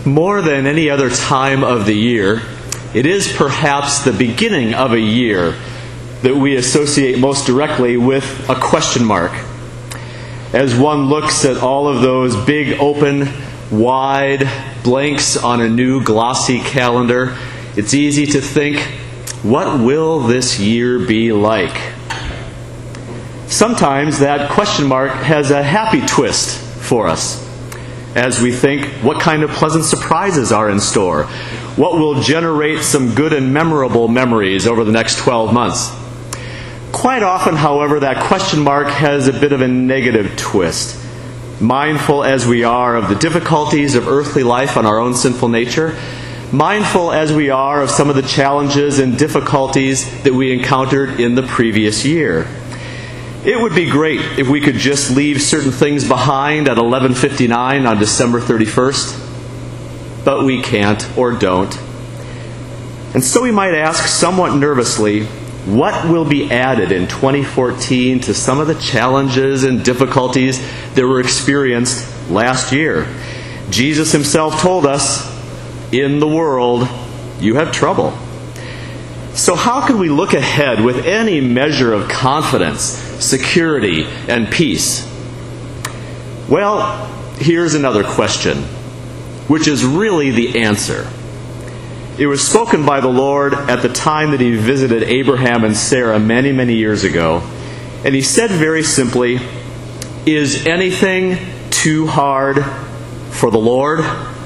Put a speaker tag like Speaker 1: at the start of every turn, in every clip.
Speaker 1: More than any other time of the year, it is perhaps the beginning of a year that we associate most directly with a question mark. As one looks at all of those big, open, wide blanks on a new glossy calendar, it's easy to think, what will this year be like? Sometimes that question mark has a happy twist for us, as we think, what kind of pleasant surprises are in store? What will generate some good and memorable memories over the next 12 months? Quite often, however, that question mark has a bit of a negative twist. Mindful as we are of the difficulties of earthly life on our own sinful nature, mindful as we are of some of the challenges and difficulties that we encountered in the previous year. It would be great if we could just leave certain things behind at 11:59 on December 31st, but we can't or don't. And so we might ask somewhat nervously, what will be added in 2014 to some of the challenges and difficulties that were experienced last year? Jesus himself told us, in the world you have trouble. So how can we look ahead with any measure of confidence, security, and peace? Well, here's another question, which is really the answer. It was spoken by the Lord at the time that he visited Abraham and Sarah many, many years ago. And he said very simply, "Is anything too hard for the Lord?"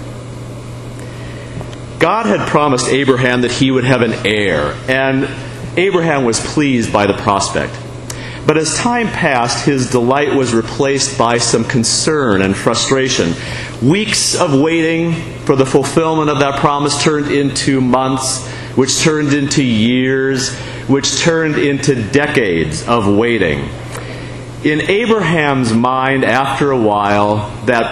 Speaker 1: God had promised Abraham that he would have an heir, and Abraham was pleased by the prospect. But as time passed, his delight was replaced by some concern and frustration. Weeks of waiting for the fulfillment of that promise turned into months, which turned into years, which turned into decades of waiting. In Abraham's mind, after a while, that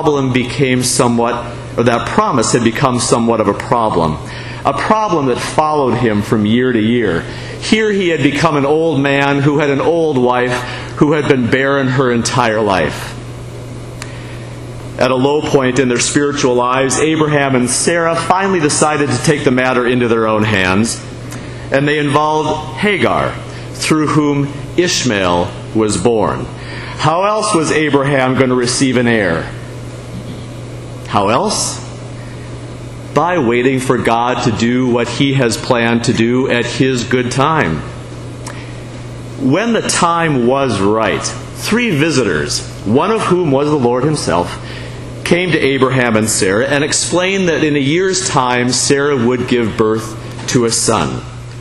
Speaker 1: promise had become somewhat of a problem that followed him from year to year. Here he had become an old man who had an old wife who had been barren her entire life. At a low point in their spiritual lives, Abraham and Sarah finally decided to take the matter into their own hands, and they involved Hagar, through whom Ishmael was born. How else was Abraham going to receive an heir? How else? By waiting for God to do what he has planned to do at his good time. When the time was right, 3 visitors, one of whom was the Lord himself, came to Abraham and Sarah and explained that in a year's time Sarah would give birth to a son.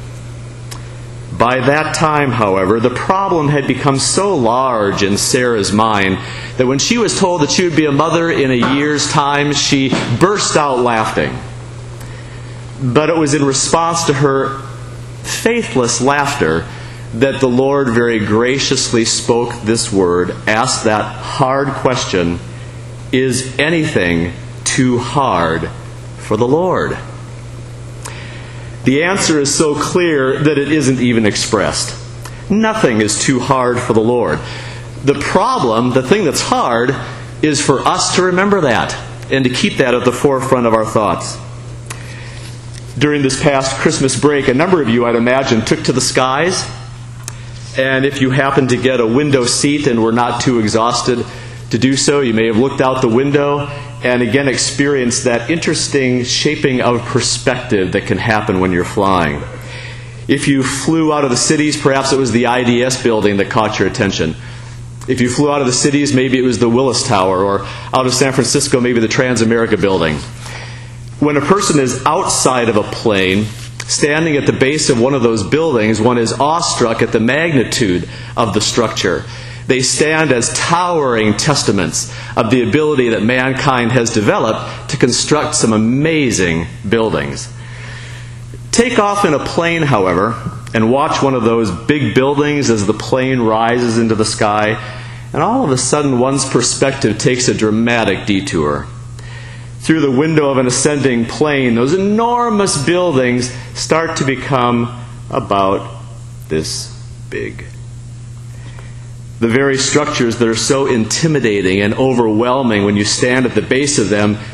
Speaker 1: By that time, however, the problem had become so large in Sarah's mind that when she was told that she would be a mother in a year's time, she burst out laughing. But it was in response to her faithless laughter that the Lord very graciously spoke this word, asked that hard question, "Is anything too hard for the Lord?" The answer is so clear that it isn't even expressed. Nothing is too hard for the Lord. The problem, the thing that's hard, is for us to remember that and to keep that at the forefront of our thoughts. During this past Christmas break, a number of you, I'd imagine, took to the skies. And if you happened to get a window seat and were not too exhausted to do so, you may have looked out the window and again experienced that interesting shaping of perspective that can happen when you're flying. If you flew out of the cities, perhaps it was the IDS building that caught your attention. If you flew out of the cities, maybe it was the Willis Tower, or out of San Francisco, maybe the Transamerica building. When a person is outside of a plane, standing at the base of one of those buildings, one is awestruck at the magnitude of the structure. They stand as towering testaments of the ability that mankind has developed to construct some amazing buildings. Take off in a plane, however, and watch one of those big buildings as the plane rises into the sky, and all of a sudden one's perspective takes a dramatic detour. Through the window of an ascending plane, those enormous buildings start to become about this big. The very structures that are so intimidating and overwhelming when you stand at the base of them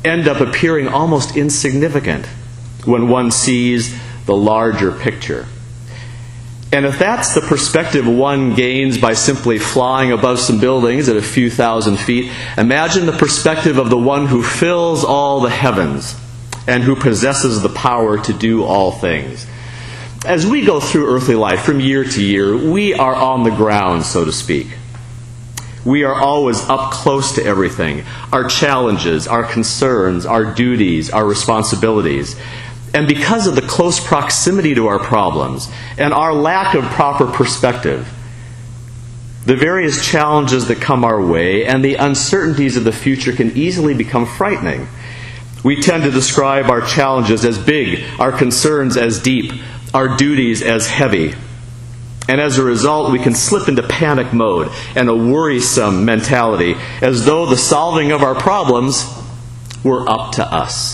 Speaker 1: end up appearing almost insignificant when one sees the larger picture. And if that's the perspective one gains by simply flying above some buildings at a few thousand feet, imagine the perspective of the one who fills all the heavens and who possesses the power to do all things. As we go through earthly life from year to year, we are on the ground, so to speak. We are always up close to everything. Our challenges, our concerns, our duties, our responsibilities. And because of the close proximity to our problems and our lack of proper perspective, the various challenges that come our way and the uncertainties of the future can easily become frightening. We tend to describe our challenges as big, our concerns as deep, our duties as heavy. And as a result, we can slip into panic mode and a worrisome mentality, as though the solving of our problems were up to us.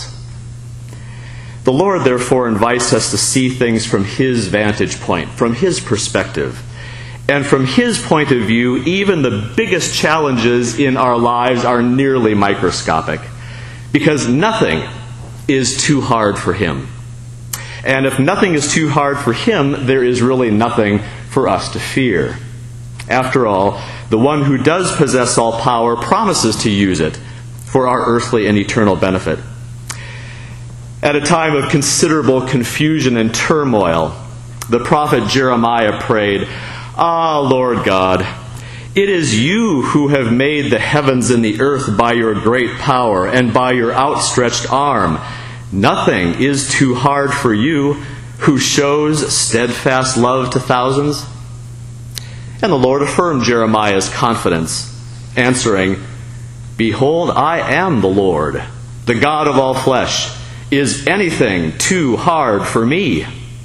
Speaker 1: The Lord, therefore, invites us to see things from His vantage point, from His perspective. And from His point of view, even the biggest challenges in our lives are nearly microscopic, because nothing is too hard for Him. And if nothing is too hard for Him, there is really nothing for us to fear. After all, the one who does possess all power promises to use it for our earthly and eternal benefit. At a time of considerable confusion and turmoil, the prophet Jeremiah prayed, "Ah, Lord God, it is You who have made the heavens and the earth by Your great power and by Your outstretched arm. Nothing is too hard for You, who shows steadfast love to thousands." And the Lord affirmed Jeremiah's confidence, answering, "Behold, I am the Lord, the God of all flesh. Is anything too hard for Me?"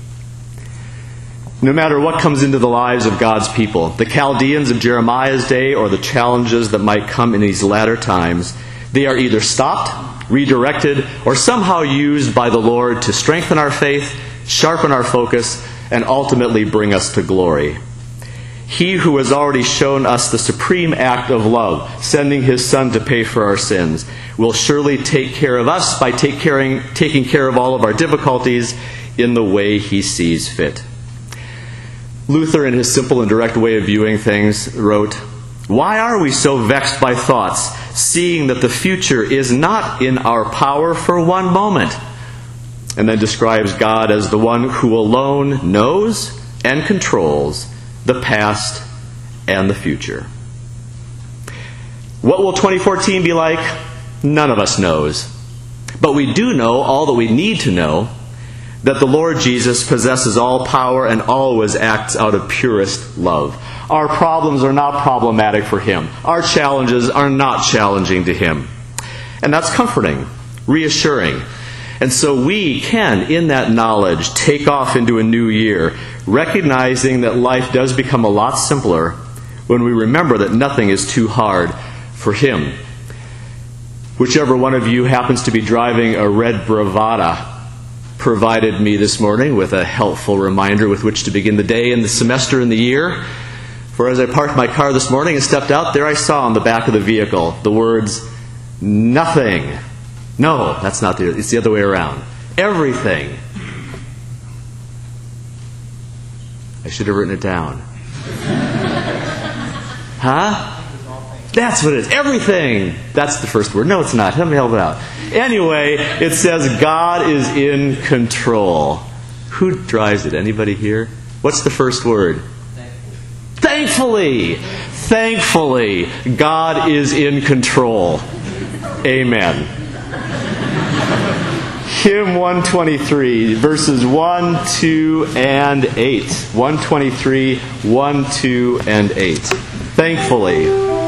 Speaker 1: No matter what comes into the lives of God's people, the Chaldeans of Jeremiah's day or the challenges that might come in these latter times, they are either stopped, redirected, or somehow used by the Lord to strengthen our faith, sharpen our focus, and ultimately bring us to glory. He who has already shown us the supreme act of love, sending His Son to pay for our sins, will surely take care of us by taking care of all of our difficulties in the way He sees fit. Luther, in his simple and direct way of viewing things, wrote, "Why are we so vexed by thoughts, seeing that the future is not in our power for one moment?" And then describes God as the one who alone knows and controls the past and the future. What will 2014 be like? None of us knows. But we do know all that we need to know, that the Lord Jesus possesses all power and always acts out of purest love. Our problems are not problematic for Him. Our challenges are not challenging to Him. And that's comforting, reassuring. And so we can, in that knowledge, take off into a new year, recognizing that life does become a lot simpler when we remember that nothing is too hard for Him. Whichever one of you happens to be driving a red Bravada provided me this morning with a helpful reminder with which to begin the day and the semester and the year. For as I parked my car this morning and stepped out, there I saw on the back of the vehicle the words, "Nothing." No, that's not the, it's the other way around. Everything. I should have written it down. Huh? That's what it is. Everything. That's the first word. No, it's not. Let me help it out. Anyway, it says God is in control. Who drives it? Anybody here? What's the first word? Thankfully. Thankfully, God is in control. Amen. Hymn 123, verses 1, 2, and 8. 123, 1, 2, and 8. Thankfully.